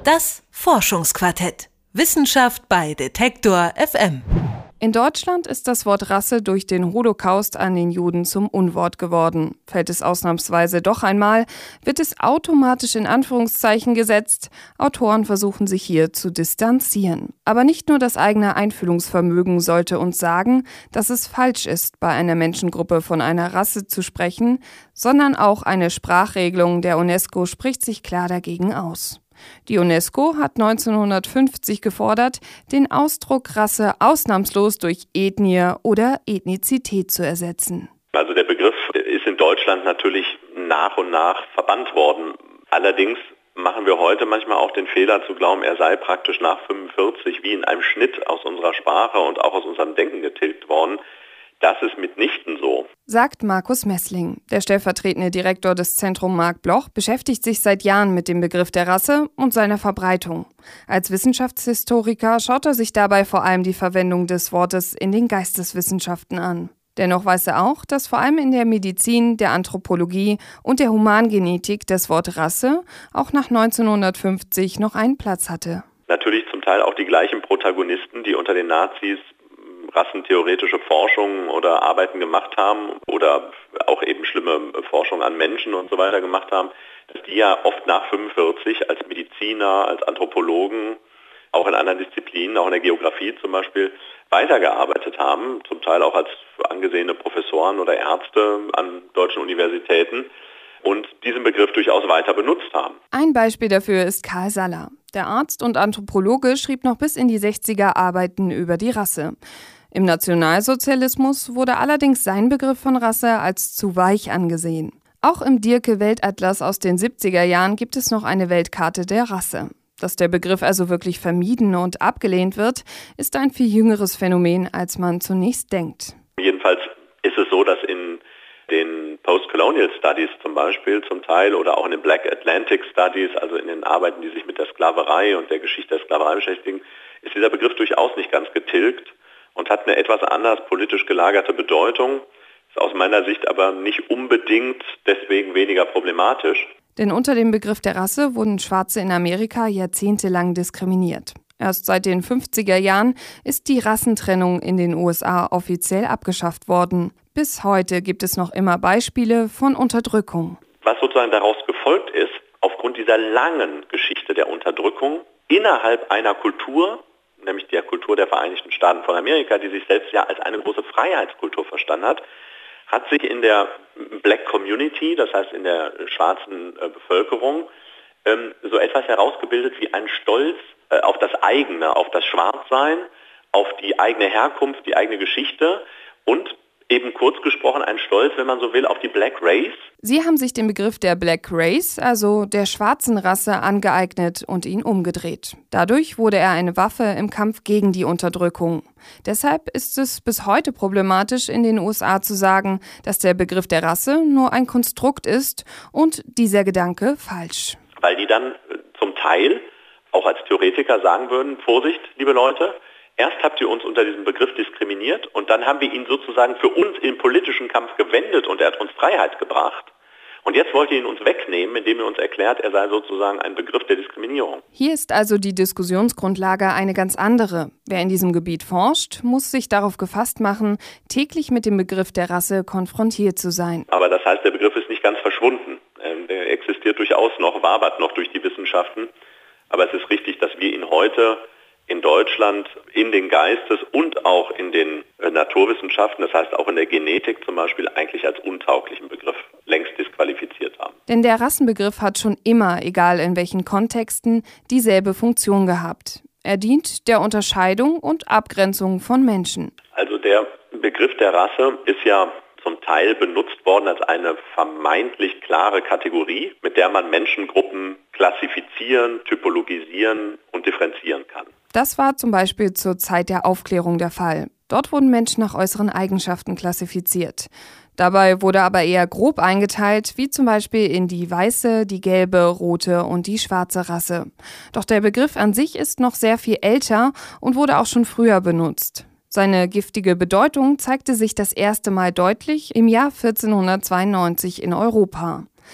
Das Forschungsquartett. Wissenschaft bei Detektor FM. In Deutschland ist das Wort Rasse durch den Holocaust an den Juden zum Unwort geworden. Fällt es ausnahmsweise doch einmal, wird es automatisch in Anführungszeichen gesetzt. Autoren versuchen sich hier zu distanzieren. Aber nicht nur das eigene Einfühlungsvermögen sollte uns sagen, dass es falsch ist, bei einer Menschengruppe von einer Rasse zu sprechen, sondern auch eine Sprachregelung der UNESCO spricht sich klar dagegen aus. Die UNESCO hat 1950 gefordert, den Ausdruck Rasse ausnahmslos durch Ethnie oder Ethnizität zu ersetzen. Also der Begriff ist in Deutschland natürlich nach und nach verbannt worden. Allerdings machen wir heute manchmal auch den Fehler zu glauben, er sei praktisch nach 45 wie in einem Schnitt aus unserer Sprache und auch aus unserem Denken getilgt worden. Das ist mitnichten so, sagt Markus Messling. Der stellvertretende Direktor des Zentrum Marc Bloch beschäftigt sich seit Jahren mit dem Begriff der Rasse und seiner Verbreitung. Als Wissenschaftshistoriker schaut er sich dabei vor allem die Verwendung des Wortes in den Geisteswissenschaften an. Dennoch weiß er auch, dass vor allem in der Medizin, der Anthropologie und der Humangenetik das Wort Rasse auch nach 1950 noch einen Platz hatte. Natürlich zum Teil auch die gleichen Protagonisten, die unter den Nazis rassentheoretische Forschung oder Arbeiten gemacht haben oder auch eben schlimme Forschung an Menschen und so weiter gemacht haben, dass die ja oft nach 45 als Mediziner, als Anthropologen, auch in anderen Disziplinen, auch in der Geografie zum Beispiel, weitergearbeitet haben, zum Teil auch als angesehene Professoren oder Ärzte an deutschen Universitäten und diesen Begriff durchaus weiter benutzt haben. Ein Beispiel dafür ist Karl Saller. Der Arzt und Anthropologe schrieb noch bis in die 60er Arbeiten über die Rasse. Im Nationalsozialismus wurde allerdings sein Begriff von Rasse als zu weich angesehen. Auch im Dierke-Weltatlas aus den 70er Jahren gibt es noch eine Weltkarte der Rasse. Dass der Begriff also wirklich vermieden und abgelehnt wird, ist ein viel jüngeres Phänomen, als man zunächst denkt. Jedenfalls ist es so, dass in den Post-Colonial Studies zum Beispiel zum Teil oder auch in den Black Atlantic Studies, also in den Arbeiten, die sich mit der Sklaverei und der Geschichte der Sklaverei beschäftigen, ist dieser Begriff durchaus nicht ganz getilgt und hat eine etwas anders politisch gelagerte Bedeutung, ist aus meiner Sicht aber nicht unbedingt deswegen weniger problematisch. Denn unter dem Begriff der Rasse wurden Schwarze in Amerika jahrzehntelang diskriminiert. Erst seit den 50er Jahren ist die Rassentrennung in den USA offiziell abgeschafft worden. Bis heute gibt es noch immer Beispiele von Unterdrückung. Was sozusagen daraus gefolgt ist, aufgrund dieser langen Geschichte der Unterdrückung innerhalb einer Kultur, nämlich der Kultur der Vereinigten Staaten von Amerika, die sich selbst ja als eine große Freiheitskultur verstanden hat sich in der Black Community, das heißt in der schwarzen Bevölkerung, so etwas herausgebildet wie ein Stolz auf das eigene, auf das Schwarzsein, auf die eigene Herkunft, die eigene Geschichte und eben kurz gesprochen ein Stolz, wenn man so will, auf die Black Race. Sie haben sich den Begriff der Black Race, also der schwarzen Rasse, angeeignet und ihn umgedreht. Dadurch wurde er eine Waffe im Kampf gegen die Unterdrückung. Deshalb ist es bis heute problematisch, in den USA zu sagen, dass der Begriff der Rasse nur ein Konstrukt ist und dieser Gedanke falsch. Weil die dann zum Teil auch als Theoretiker sagen würden, Vorsicht, liebe Leute, erst habt ihr uns unter diesem Begriff diskriminiert und dann haben wir ihn sozusagen für uns im politischen Kampf gewendet und er hat uns Freiheit gebracht. Und jetzt wollt ihr ihn uns wegnehmen, indem ihr uns erklärt, er sei sozusagen ein Begriff der Diskriminierung. Hier ist also die Diskussionsgrundlage eine ganz andere. Wer in diesem Gebiet forscht, muss sich darauf gefasst machen, täglich mit dem Begriff der Rasse konfrontiert zu sein. Aber das heißt, der Begriff ist nicht ganz verschwunden. Der existiert durchaus noch, wabert noch durch die Wissenschaften. Aber es ist richtig, dass wir ihn heute in Deutschland in den Geistes- und auch in den Naturwissenschaften, das heißt auch in der Genetik zum Beispiel, eigentlich als untauglichen Begriff längst disqualifiziert haben. Denn der Rassenbegriff hat schon immer, egal in welchen Kontexten, dieselbe Funktion gehabt. Er dient der Unterscheidung und Abgrenzung von Menschen. Also der Begriff der Rasse ist ja zum Teil benutzt worden als eine vermeintlich klare Kategorie, mit der man Menschengruppen klassifizieren, typologisieren und differenzieren kann. Das war zum Beispiel zur Zeit der Aufklärung der Fall. Dort wurden Menschen nach äußeren Eigenschaften klassifiziert. Dabei wurde aber eher grob eingeteilt, wie zum Beispiel in die weiße, die gelbe, rote und die schwarze Rasse. Doch der Begriff an sich ist noch sehr viel älter und wurde auch schon früher benutzt. Seine giftige Bedeutung zeigte sich das erste Mal deutlich im Jahr 1492 in Europa.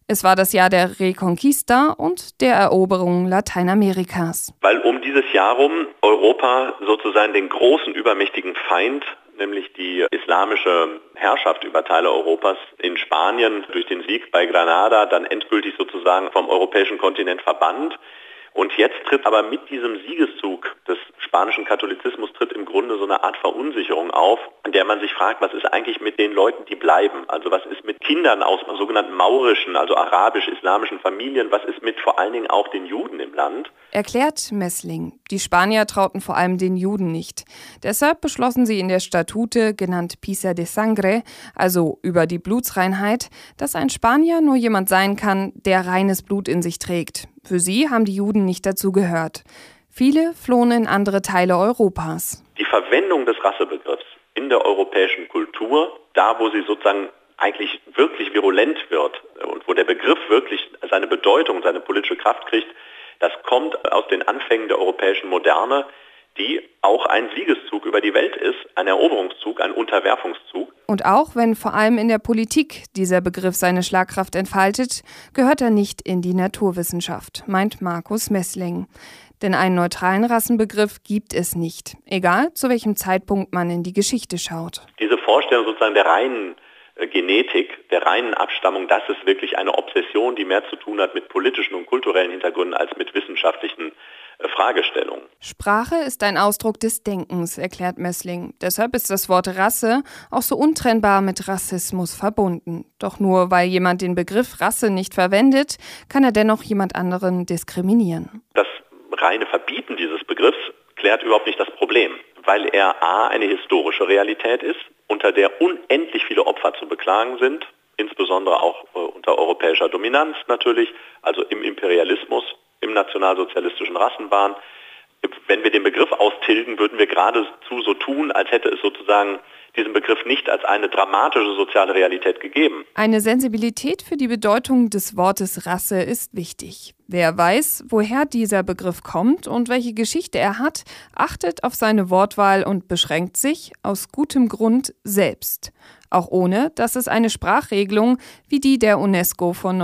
Es war das Jahr der Reconquista und der Eroberung Lateinamerikas. Weil um dieses Jahr rum Europa sozusagen den großen übermächtigen Feind, nämlich die islamische Herrschaft über Teile Europas in Spanien durch den Sieg bei Granada dann endgültig sozusagen vom europäischen Kontinent verbannt. Und jetzt tritt aber mit diesem Siegeszug des spanischen Katholizismus tritt im Grunde so eine Art Verunsicherung auf, in der man sich fragt, was ist eigentlich mit den Leuten, die bleiben? Also was ist mit Kindern aus sogenannten maurischen, also arabisch-islamischen Familien? Was ist mit vor allen Dingen auch den Juden im Land? Erklärt Messling. Die Spanier trauten vor allem den Juden nicht. Deshalb beschlossen sie in der Statute, genannt Pisa de Sangre, also über die Blutsreinheit, dass ein Spanier nur jemand sein kann, der reines Blut in sich trägt. Für sie haben die Juden nicht dazu gehört. Viele flohen in andere Teile Europas. Die Verwendung des Rassebegriffs in der europäischen Kultur, da wo sie sozusagen eigentlich wirklich virulent wird und wo der Begriff wirklich seine Bedeutung, seine politische Kraft kriegt, das kommt aus den Anfängen der europäischen Moderne, die auch ein Siegeszug über die Welt ist, ein Eroberungszug, ein Unterwerfungszug. Und auch wenn vor allem in der Politik dieser Begriff seine Schlagkraft entfaltet, gehört er nicht in die Naturwissenschaft, meint Markus Messling. Denn einen neutralen Rassenbegriff gibt es nicht, egal zu welchem Zeitpunkt man in die Geschichte schaut. Diese Vorstellung sozusagen der reinen Genetik, der reinen Abstammung, das ist wirklich eine Obsession, die mehr zu tun hat mit politischen und kulturellen Hintergründen als mit wissenschaftlichen Fragestellungen. Sprache ist ein Ausdruck des Denkens, erklärt Messling. Deshalb ist das Wort Rasse auch so untrennbar mit Rassismus verbunden. Doch nur weil jemand den Begriff Rasse nicht verwendet, kann er dennoch jemand anderen diskriminieren. Das reine Verbieten dieses Begriffs klärt überhaupt nicht das Problem, weil er a. eine historische Realität ist, unter der unendlich viele Opfer zu beklagen sind, insbesondere auch unter europäischer Dominanz natürlich, also im Imperialismus, im nationalsozialistischen Rassenwahn. Wenn wir den Begriff austilgen, würden wir geradezu so tun, als hätte es sozusagen diesen Begriff nicht als eine dramatische soziale Realität gegeben. Eine Sensibilität für die Bedeutung des Wortes Rasse ist wichtig. Wer weiß, woher dieser Begriff kommt und welche Geschichte er hat, achtet auf seine Wortwahl und beschränkt sich aus gutem Grund selbst. Auch ohne, dass es eine Sprachregelung wie die der UNESCO von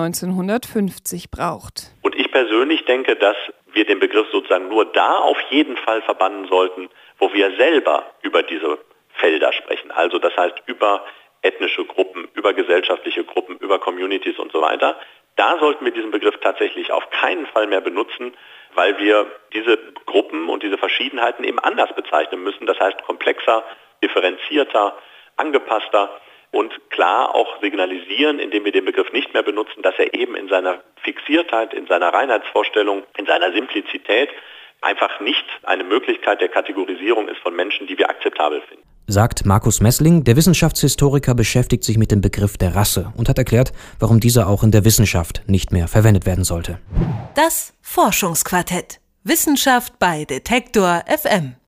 1950 braucht. Und ich persönlich denke, dass wir den Begriff sozusagen nur da auf jeden Fall verbannen sollten, wo wir selber über diese Felder sprechen. Also das heißt über ethnische Gruppen, über gesellschaftliche Gruppen, über Communities und so weiter. Da sollten wir diesen Begriff tatsächlich auf keinen Fall mehr benutzen, weil wir diese Gruppen und diese Verschiedenheiten eben anders bezeichnen müssen. Das heißt komplexer, differenzierter, angepasster und klar auch signalisieren, indem wir den Begriff nicht mehr benutzen, dass er eben in seiner Fixiertheit, in seiner Reinheitsvorstellung, in seiner Simplizität einfach nicht eine Möglichkeit der Kategorisierung ist von Menschen, die wir akzeptabel finden. Sagt Markus Messling, der Wissenschaftshistoriker beschäftigt sich mit dem Begriff der Rasse und hat erklärt, warum dieser auch in der Wissenschaft nicht mehr verwendet werden sollte. Das Forschungsquartett. Wissenschaft bei Detektor FM.